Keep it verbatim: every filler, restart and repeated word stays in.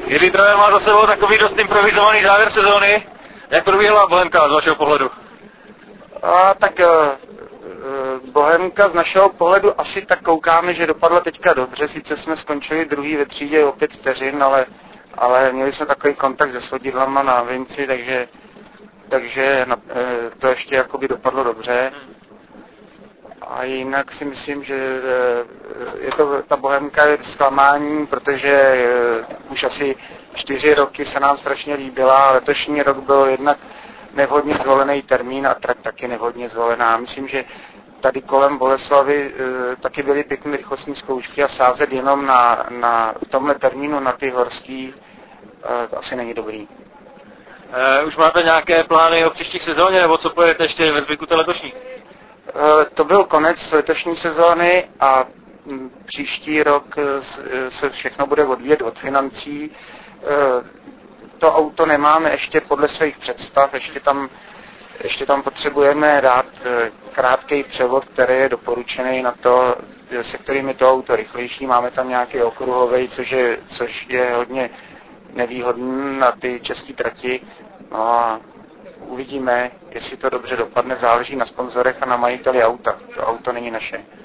Jiří trenér má za sebou takový dost improvizovaný závěr sezóny. Jak probíhala Bohemka z vašeho pohledu? A, tak uh, Bohemka z našeho pohledu asi tak koukáme, že dopadla teďka dobře. Sice jsme skončili druhý ve třídě o pět vteřin, ale, ale měli jsme takový kontakt se svodidlama na Vinci, takže, takže na, uh, to ještě jakoby dopadlo dobře. A jinak si myslím, že je to, ta Bohemka je zklamání, protože už asi čtyři roky se nám strašně líbila. Letošní rok byl jednak nevhodně zvolený termín a trať taky nevhodně zvolená. Myslím, že tady kolem Boleslavy taky byly pěkné rychlostní zkoušky a sázet jenom na, na, v tomhle termínu na ty horský to asi není dobrý. Uh, už máte nějaké plány o příští sezóně, nebo co pojedete ještě ve zbytku té letošní? To byl konec letošní sezóny a příští rok se všechno bude odvíjet od financí. To auto nemáme ještě podle svých představ, ještě tam, ještě tam potřebujeme dát krátký převod, který je doporučený na to, se kterým je to auto rychlejší. Máme tam nějaký okruhový, což je, což je hodně nevýhodný na ty české trati. No a uvidíme, jestli to dobře dopadne, záleží na sponzorech a na majiteli auta. To auto není naše.